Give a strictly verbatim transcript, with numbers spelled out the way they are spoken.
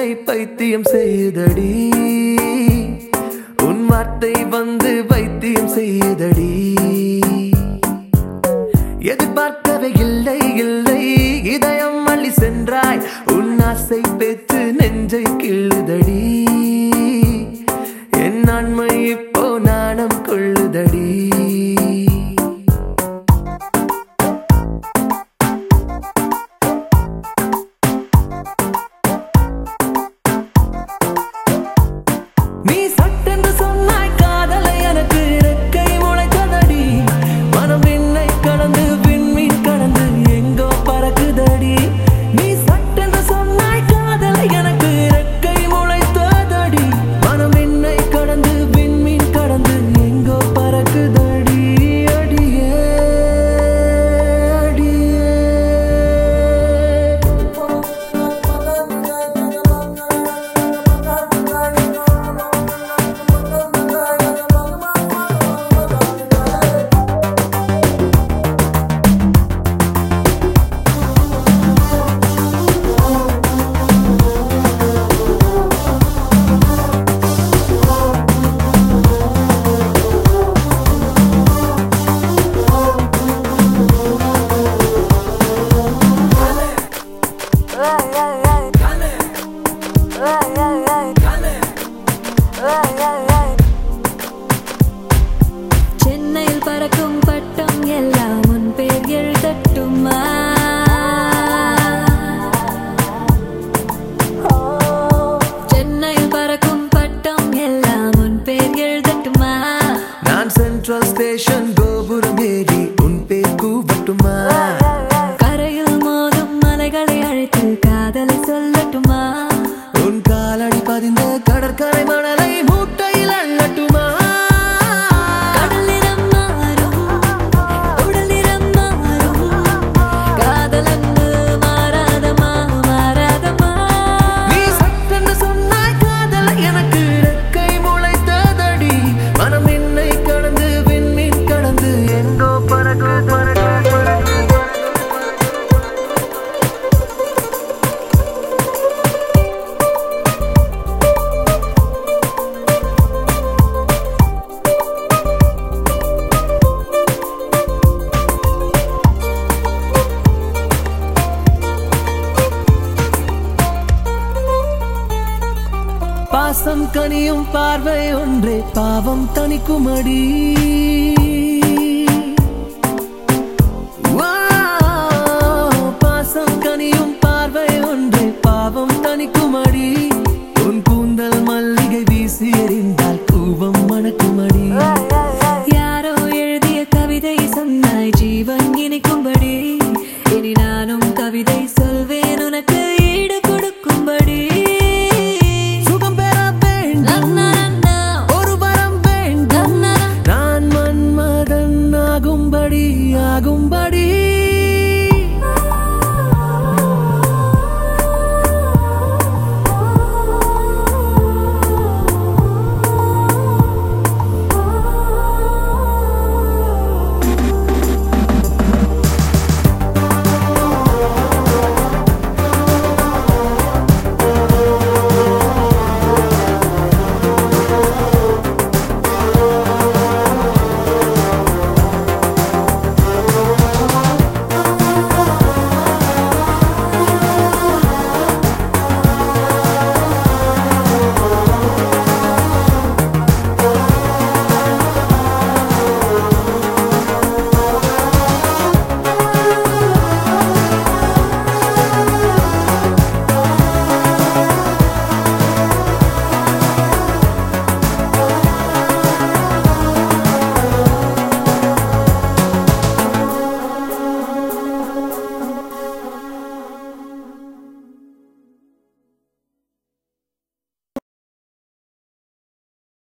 பைத்தியம் செய்தடி உன் வார்த்தை வந்து பைத்தியம் செய்தடி எதிர்பார்க்கவே இல்லை இல்லை இதயம் அள்ளி சென்றாய் உன் ஆசை பெற்று நெஞ்சை கிள்ளுதடி என் ஆண்மை இப்போ நாணம் கொள்ளுதடி நீ சட்டென்று சொன்னாய் காதலை எனக்கு இறக்கை முளைத்ததடி மனம் விண்ணை கடந்து விண்மீன் கடந்து எங்கோ பறக்குதடி நீ சட்டென்று சொன்னாய் காதலை எனக்கு இறக்கை முளைத்ததடி மனம் விண்ணை கடந்து விண்மீன் கடந்து எங்கோ பறக்குதடி அடியே அடியே சென்னையில் பறக்கும் பட்டம் எல்லாம் உன் பேர் எழுதட்டுமா சென்னையில் பறக்கும் பட்டம் எல்லாம் உன் பேர் எழுதட்டுமா நான் சென்ட்ரல் ஸ்டேஷன் கோபுரம் ஏறி உன் பேர் கூவட்டுமா கரையில் மோதும் மலைகளை அழைத்து காதலை சொல்லட்டுமா உன் காலடி பதிந்த கடற்கரை மணலை மூட்டையில் அள்ளட்டுமா கடல் நிறம் மாறும் உடல் நிறம் மாறும் காதல் அன்பு மாறாதமா மாறாதமா நீ சட்டென்று சொன்னாய் காதலை எனக்கு இறக்கை முளைத்ததடி மனம் என்னை கடந்து விண்மீன் கடந்து எங்கோ பறக்கு பறக்கு பறக்கு பாசம் கனியும் பார்வை ஒன்றே பாவம் தணிக்குமடி பாசம் கனியும் பார்வை ஒன்றே பாவம் தணிக்குமடி உன் கூந்தல் மல்லிகை வீசி எறிந்தால் கூவம் மணக்குமடி யாரோ எழுதிய கவிதை சொன்னாய் ஜீவன் இனிக்கும்